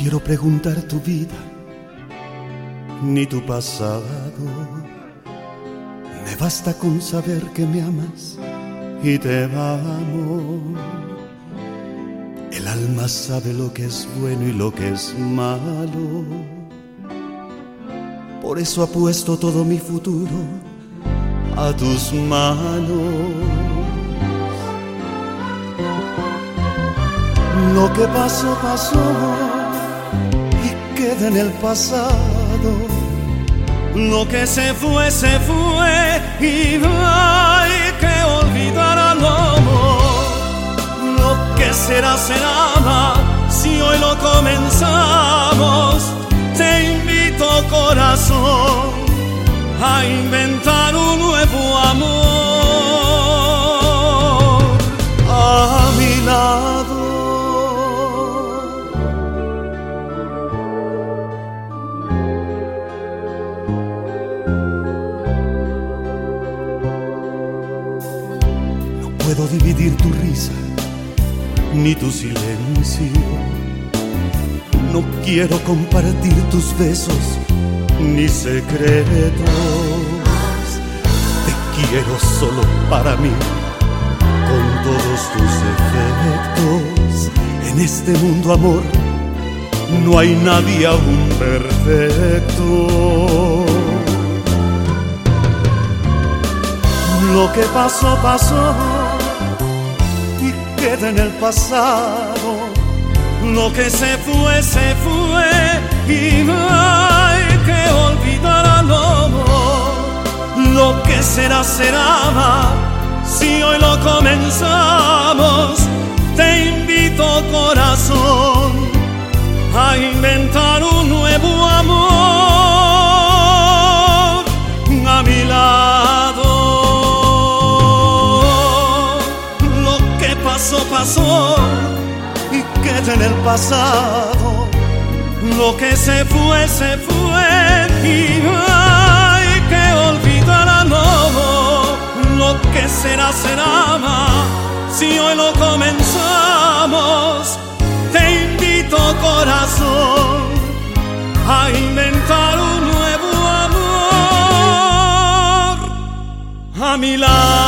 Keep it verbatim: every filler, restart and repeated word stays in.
quiero preguntar tu vida, ni tu pasado. Me basta con saber que me amas y te amo. El alma sabe lo que es bueno y lo que es malo. Por eso apuesto todo mi futuro a tus manos. Lo que pasó, pasó y queda en el pasado. Lo que se fue, se fue y no hay que olvidar al amor. Lo que será, será, si hoy lo comenzamos. Te invito, corazón, a inventar un nuevo amor a mi lado. No puedo dividir tu risa ni tu silencio. No quiero compartir tus besos ni secretos. Te quiero solo para mí, con todos tus efectos. En este mundo, amor, no hay nadie aún perfecto. Lo que pasó, pasó y queda en el pasado. Lo que se fue, se fue y no hay que olvidar al amor. Lo que será, será, si hoy lo comenzamos. Te invito, corazón, a inventar un nuevo amor a mi lado. Lo que pasó, pasó y queda en el pasado. Lo que se fue, se fue y no hay que olvidar al amor. Lo que será, será, si hoy lo comenzamos. Te invito, corazón, a inventar un nuevo amor a mi lado.